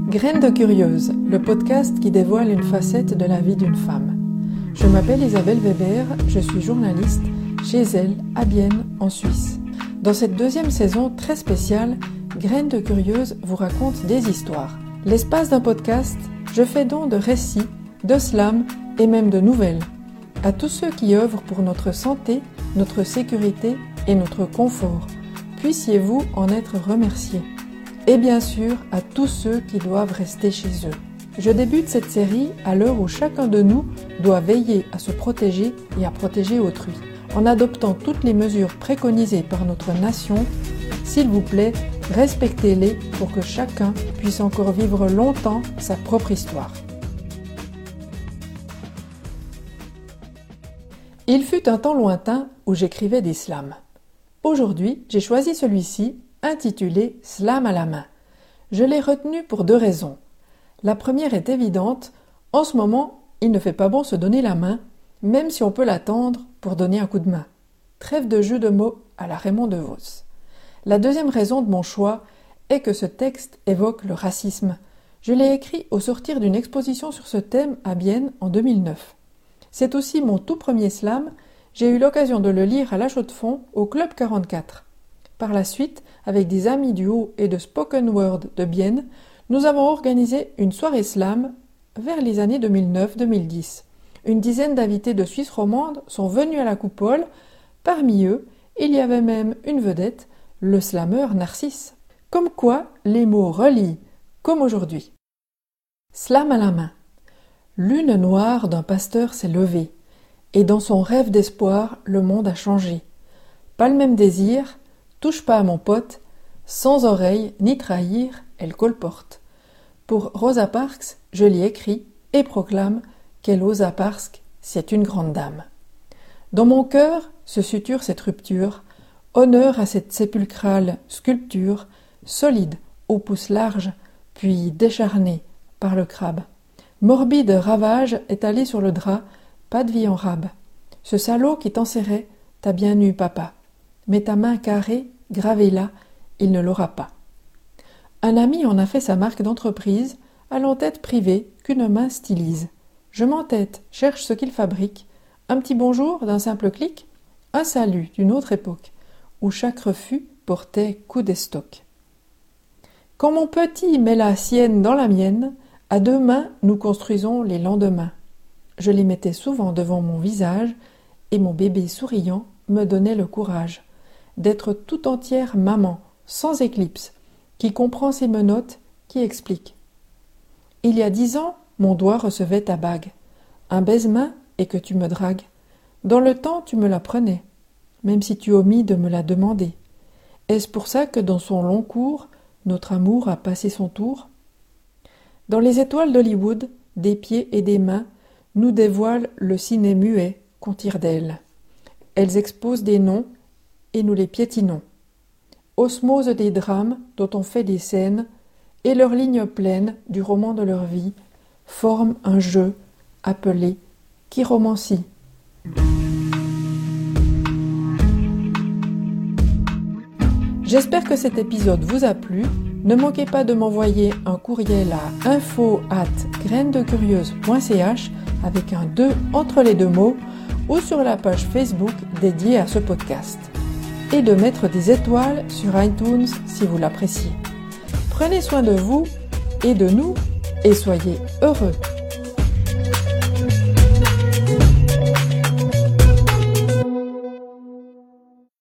Graines de curieuse, le podcast qui dévoile une facette de la vie d'une femme. Je m'appelle Isabelle Weber, je suis journaliste chez elle à Bienne en Suisse. Dans cette deuxième saison très spéciale, Graines de curieuse vous raconte des histoires. L'espace d'un podcast, je fais don de récits, de slams et même de nouvelles. À tous ceux qui œuvrent pour notre santé, notre sécurité et notre confort, puissiez-vous en être remerciés. Et bien sûr, à tous ceux qui doivent rester chez eux. Je débute cette série à l'heure où chacun de nous doit veiller à se protéger et à protéger autrui. En adoptant toutes les mesures préconisées par notre nation, s'il vous plaît, respectez-les pour que chacun puisse encore vivre longtemps sa propre histoire. Il fut un temps lointain où j'écrivais des slams. Aujourd'hui, j'ai choisi celui-ci, intitulé « Slam à la main ». Je l'ai retenu pour deux raisons. La première est évidente, en ce moment, il ne fait pas bon se donner la main, même si on peut l'attendre pour donner un coup de main. Trêve de jeu de mots à la Raymond DeVos. La deuxième raison de mon choix est que ce texte évoque le racisme. Je l'ai écrit au sortir d'une exposition sur ce thème à Bienne en 2009. C'est aussi mon tout premier slam, j'ai eu l'occasion de le lire à la Chaux-de-Fonds au Club 44. Par la suite, avec des amis du haut et de spoken word de Bienne, nous avons organisé une soirée slam vers les années 2009-2010. Une dizaine d'invités de Suisse romande sont venus à la coupole. Parmi eux, il y avait même une vedette, le slameur Narcisse. Comme quoi, les mots relient, comme aujourd'hui. Slam à la main. Lune noire d'un pasteur s'est levée, et dans son rêve d'espoir, le monde a changé. Pas le même désir, touche pas à mon pote, sans oreille ni trahir, elle colporte. Pour Rosa Parks, je l'ai écrit et proclame qu'elle Rosa Parks, c'est une grande dame. Dans mon cœur se suture cette rupture, honneur à cette sépulcrale sculpture, solide au pouce large, puis décharnée par le crabe. Morbide ravage étalé sur le drap, pas de vie en rab. Ce salaud qui t'enserrait, t'a bien eu, papa. Mais ta main carrée, gravée là, il ne l'aura pas. Un ami en a fait sa marque d'entreprise, à l'entête privée qu'une main stylise. Je m'entête, cherche ce qu'il fabrique, un petit bonjour d'un simple clic, un salut d'une autre époque, où chaque refus portait coup d'estoc. Quand mon petit met la sienne dans la mienne, à deux mains nous construisons les lendemains. Je les mettais souvent devant mon visage, et mon bébé souriant me donnait le courage d'être tout entière maman, sans éclipse, qui comprend ses menottes, qui explique. Il y a 10 ans, mon doigt recevait ta bague, un baise-main et que tu me dragues. Dans le temps, tu me la prenais, même si tu omis de me la demander. Est-ce pour ça que dans son long cours, notre amour a passé son tour? Dans les étoiles d'Hollywood, des pieds et des mains, nous dévoilent le ciné muet qu'on tire d'elles. Elles exposent des noms, et nous les piétinons. Osmose des drames dont on fait des scènes, et leurs lignes pleines du roman de leur vie forment un jeu appelé chiromancie. J'espère que cet épisode vous a plu. Ne manquez pas de m'envoyer un courriel à info@grainesdecurieuse.ch avec un 2 entre les deux mots ou sur la page Facebook dédiée à ce podcast. Et de mettre des étoiles sur iTunes si vous l'appréciez. Prenez soin de vous et de nous et soyez heureux.